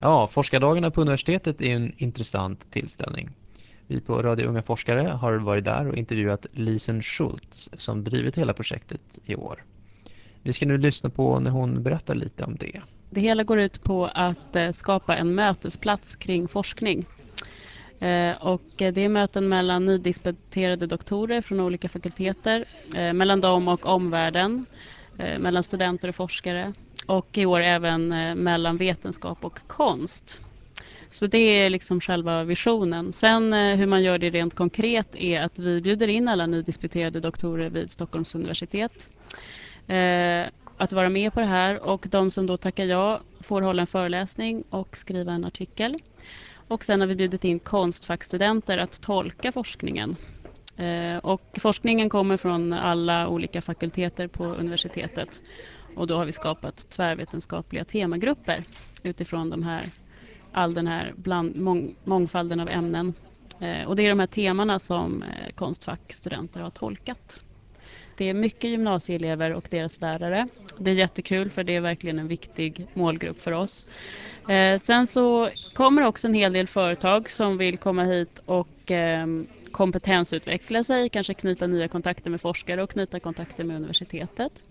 Ja, forskardagarna på universitetet är en intressant tillställning. Vi på Radio Unga Forskare har varit där och intervjuat Lisen Schultz som drivit hela projektet i år. Vi ska nu lyssna på när hon berättar lite om det. Det hela går ut på att skapa en mötesplats kring forskning. Och det är möten mellan nydisputerade doktorer från olika fakulteter, mellan dem och omvärlden, mellan studenter och forskare och i år även mellan vetenskap och konst. Så det är liksom själva visionen. Sen hur man gör det rent konkret är att vi bjuder in alla nydisputerade doktorer vid Stockholms universitet att vara med på det här, och de som då tackar ja får hålla en föreläsning och skriva en artikel. Och sen har vi bjudit in konstfackstudenter att tolka forskningen. Och forskningen kommer från alla olika fakulteter på universitetet. Och då har vi skapat tvärvetenskapliga temagrupper utifrån all den här mångfalden av ämnen. Och det är de här temana som konstfackstudenter har tolkat. Det är mycket gymnasieelever och deras lärare. Det är jättekul för det är verkligen en viktig målgrupp för oss. Sen så kommer också en hel del företag som vill komma hit och kompetensutveckla sig, kanske knyta nya kontakter med forskare och knyta kontakter med universitetet.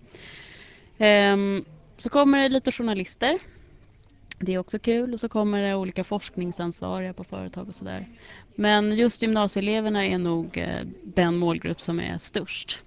Så kommer det lite journalister. Det är också kul, och så kommer det olika forskningsansvariga på företag och sådär. Men just gymnasieeleverna är nog den målgrupp som är störst.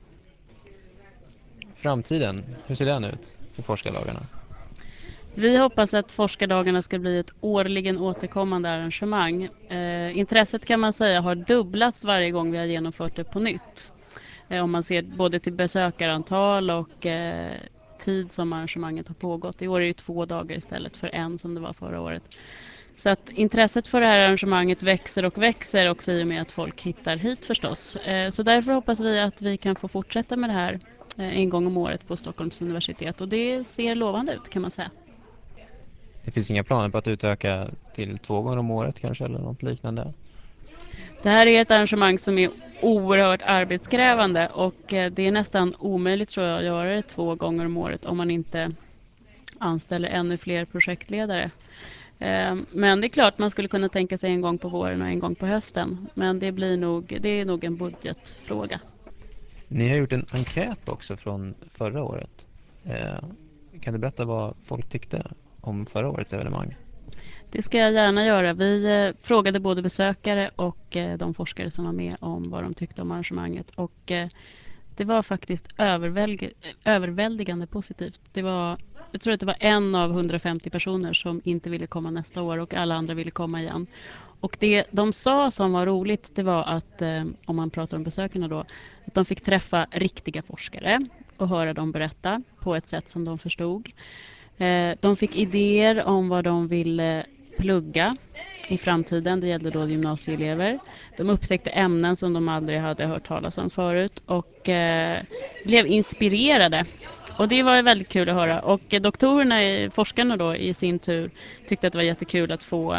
Framtiden, hur ser den ut för forskardagarna? Vi hoppas att forskardagarna ska bli ett årligen återkommande arrangemang. Intresset kan man säga har dubblats varje gång vi har genomfört det på nytt. Om man ser både till besökarantal och tid som arrangemanget har pågått. I år är det 2 dagar istället för 1 som det var förra året. Så att intresset för det här arrangemanget växer och växer också i och med att folk hittar hit förstås. Så därför hoppas vi att vi kan få fortsätta med det här en gång om året på Stockholms universitet. Och det ser lovande ut kan man säga. Det finns inga planer på att utöka till 2 gånger om året kanske eller något liknande? Det här är ett arrangemang som är oerhört arbetskrävande och det är nästan omöjligt tror jag att göra det 2 gånger om året om man inte anställer ännu fler projektledare. Men det är klart man skulle kunna tänka sig en gång på våren och en gång på hösten. Men det är nog en budgetfråga. Ni har gjort en enkät också från förra året. Kan du berätta vad folk tyckte om förra årets evenemang? Det ska jag gärna göra. Vi frågade både besökare och de forskare som var med om vad de tyckte om arrangemanget. Och det var faktiskt överväldigande positivt. Jag tror att det var 1 av 150 personer som inte ville komma nästa år och alla andra ville komma igen. Och det de sa som var roligt, det var att, om man pratar om besökarna då, att de fick träffa riktiga forskare och höra dem berätta på ett sätt som de förstod. De fick idéer om vad de ville plugga i framtiden. Det gällde då gymnasieelever. De upptäckte ämnen som de aldrig hade hört talas om förut och blev inspirerade. Och det var väldigt kul att höra. Och doktorerna, forskarna då i sin tur tyckte att det var jättekul att få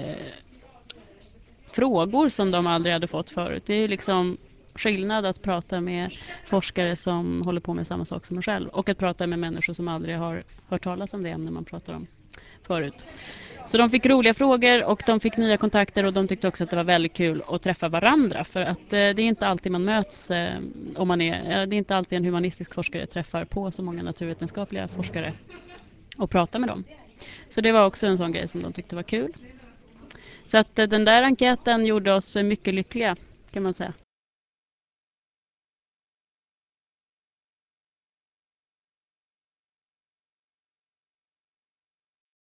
frågor som de aldrig hade fått förut. Det är liksom skillnad att prata med forskare som håller på med samma sak som man själv och att prata med människor som aldrig har hört talas om det ämne man pratar om förut. Så de fick roliga frågor och de fick nya kontakter och de tyckte också att det var väldigt kul att träffa varandra för att det är inte alltid man möts det är inte alltid en humanistisk forskare träffar på så många naturvetenskapliga forskare och pratar med dem. Så det var också en sån grej som de tyckte var kul. Så att den där enkäten gjorde oss mycket lyckliga kan man säga.